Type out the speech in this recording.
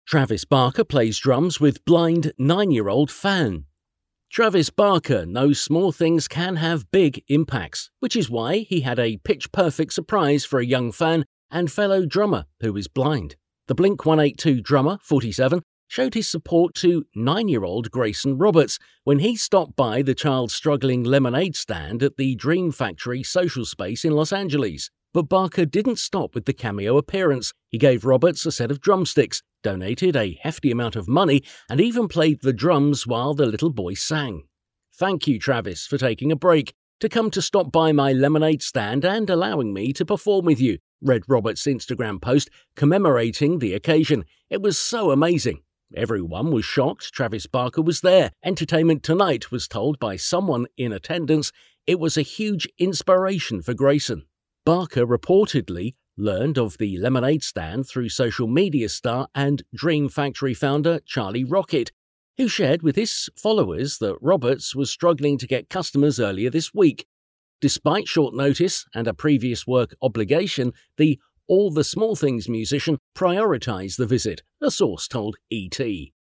Travis Barker plays drums with blind 9-year-old fan. Travis Barker knows small things can have big impacts, which is why he had a pitch-perfect surprise for a young fan and fellow drummer who is blind. The Blink-182 drummer, 47, showed his support to 9-year-old Grayson Roberts when he stopped by the child's struggling lemonade stand at the Dream Factory social space in Los Angeles. But Barker didn't stop with the cameo appearance. He gave Roberts a set of drumsticks, donated a hefty amount of money, and even played the drums while the little boy sang. "Thank you, Travis, for taking a break to come to stop by my lemonade stand and allowing me to perform with you," read Roberts' Instagram post commemorating the occasion. "It was so amazing. Everyone was shocked Travis Barker was there. Entertainment Tonight was told by someone in attendance it was a huge inspiration for Grayson." Barker reportedly learned of the lemonade stand through social media star and Dream Factory founder Charlie Rocket, who shared with his followers that Roberts was struggling to get customers earlier this week. Despite short notice and a previous work obligation, the All the Small Things musician prioritized the visit, a source told ET.